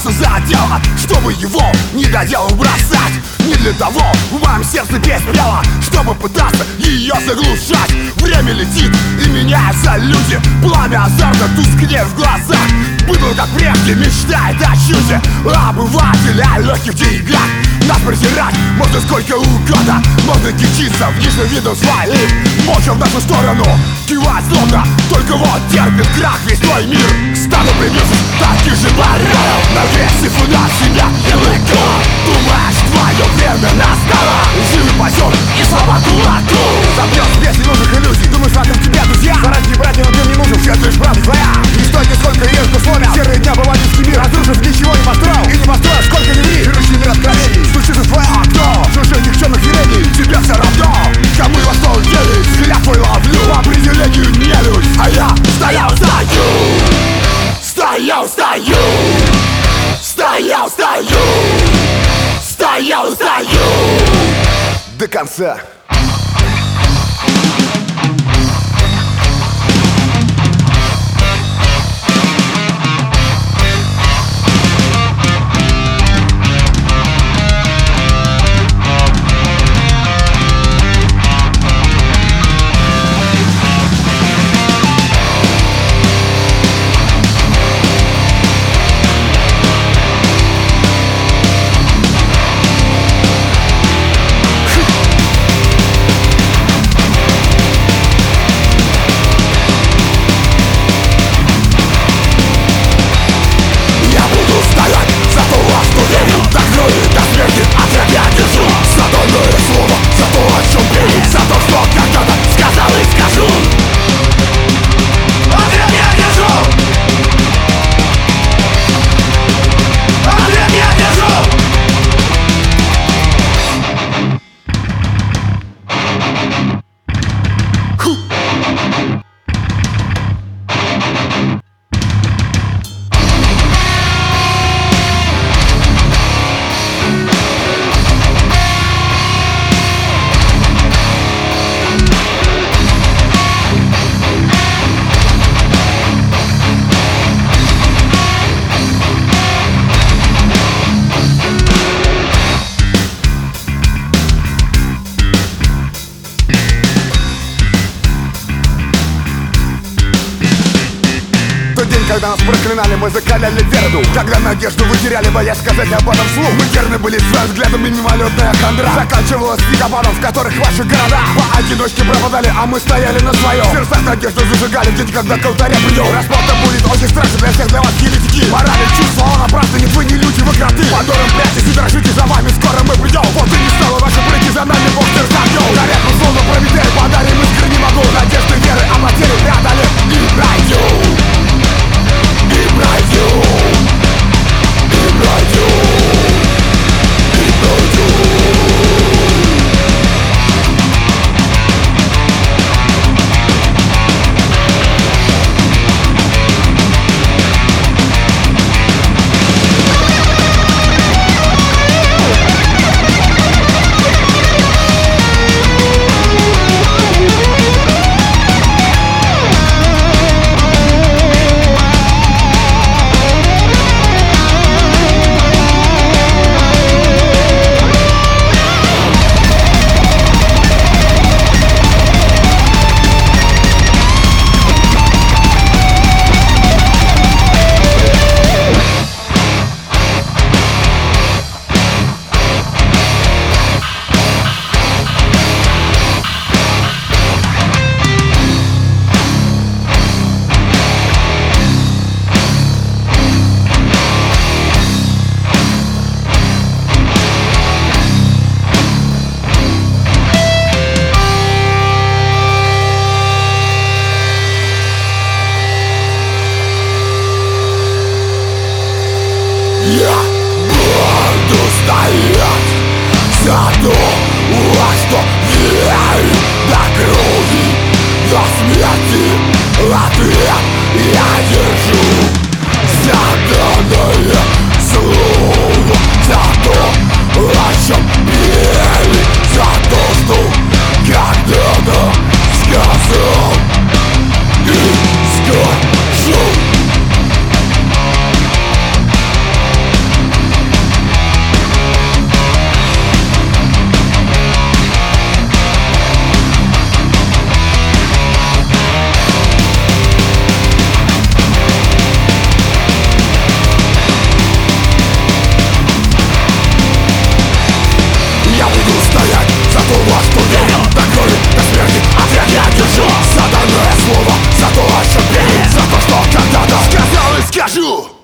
брался за дело, чтобы его не доделал бросать. Не для того в моем сердце песнь пела, чтобы пытаться ее заглушать. Время летит и меняются люди, пламя азарта тускнеет в глазах. Быдло, как прежде, мечтает о чуде, обыватель о легких деньгах. Нас презирать можно сколько угодно, можно кичиться внешним видом своим, молча в нашу сторону кивать словно только вот терпит крах весь твой мир. К стану прибившись таких же баранов, навесив на себя ярлыку. Думаешь, твое время настало, живи пасет и слова кулаку. Забьешь без ненужных иллюзий, думаешь, рядом тебе друзья. Заранее братья, но ты не нужен, все ты ж правда своя. Не стоит нисколько есть условия, серые дня бывают мир. Разрушив ничего не построил, и не построил, сколько не ври. Берущий мир откровений, стучится в твое окно. Чужих никчемных явлений, тебе все равно. Кому во что делить, взгляд твой ловлю. По определению не людь, а я стоял, стою. Стоял, стою. Стоял, стою. Стоял, стою. До конца. Когда нас проклинали, мы закаляли веру. Когда надежду вы теряли, боясь сказать об этом вслух. Мы верны были своим взглядом и мимолетная хандра заканчивалась снегопадом, в которых ваши города поодиночке пропадали, а мы стояли на своем. В сердцах надежду зажигали в день, когда к алтаря придем. Расплата будет очень страшен для всех, для вас еретики. Морали, чувства, он оправдан, вы не люди, вы кроты. Подором прячьтесь и дрожите, за вами скоро мы придем. Вот и не стало ваши прыти, за нами Бог сердца вел. Зарядку словно Прометей подарим, искренне не могу. Надежды, веры, а матери преодолев и пройдем. И пройдем, и пройдем, и пройдем. Я буду стоять за то, во что верю до крови, до смерти. Ответ я держу за данное слово, за то, о чем пели, за то, что когда-то сказал и скажу. скажу.